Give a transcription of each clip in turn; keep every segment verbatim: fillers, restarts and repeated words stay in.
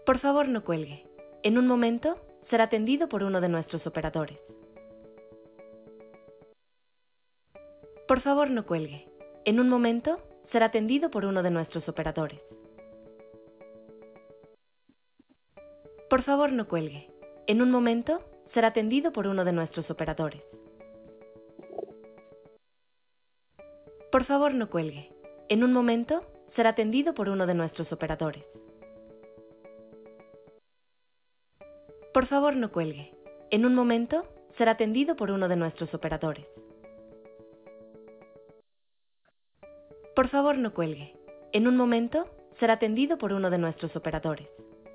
Por favor, no cuelgue. En un momento, será atendido por uno de nuestros operadores. Por favor, no cuelgue. En un momento, será atendido por uno de nuestros operadores. Por favor, no cuelgue. En un momento, será atendido por uno de nuestros operadores. Por favor, no cuelgue. En un momento, será atendido por uno de nuestros operadores. Por favor, no cuelgue. En un momento, será atendido por uno de nuestros operadores. Por favor, no cuelgue. En un momento, será atendido por uno de nuestros operadores.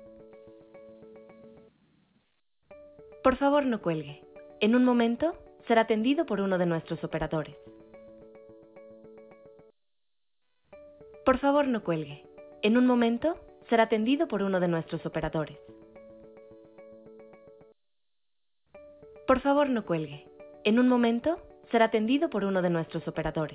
Por favor, no cuelgue. En un momento, será atendido por uno de nuestros operadores. Por favor, no cuelgue. En un momento, será atendido por uno de nuestros operadores. Por favor, no cuelgue. En un momento, será atendido por uno de nuestros operadores.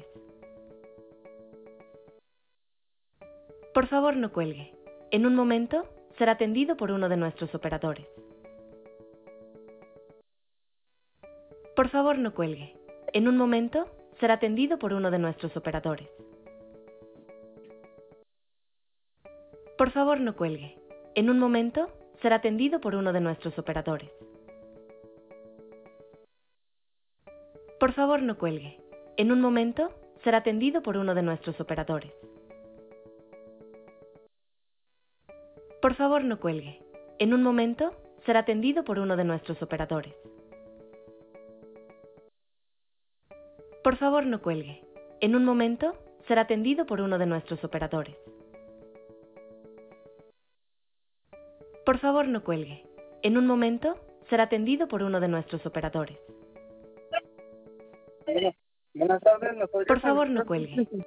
Por favor, no cuelgue. En un momento, será atendido por uno de nuestros operadores. Por favor, no cuelgue. En un momento, será atendido por uno de nuestros operadores. Por favor, no cuelgue. En un momento, será atendido por uno de nuestros operadores. Por favor, no cuelgue. En un momento, será atendido por uno de nuestros operadores. Por favor, no cuelgue. En un momento, será atendido por uno de nuestros operadores. Por favor, no cuelgue. En un momento, será atendido por uno de nuestros operadores. Por favor, no cuelgue. En un momento, será atendido por uno de nuestros operadores. Buenas tardes, ¿me podría Por favor, no facilitar su cuelgue.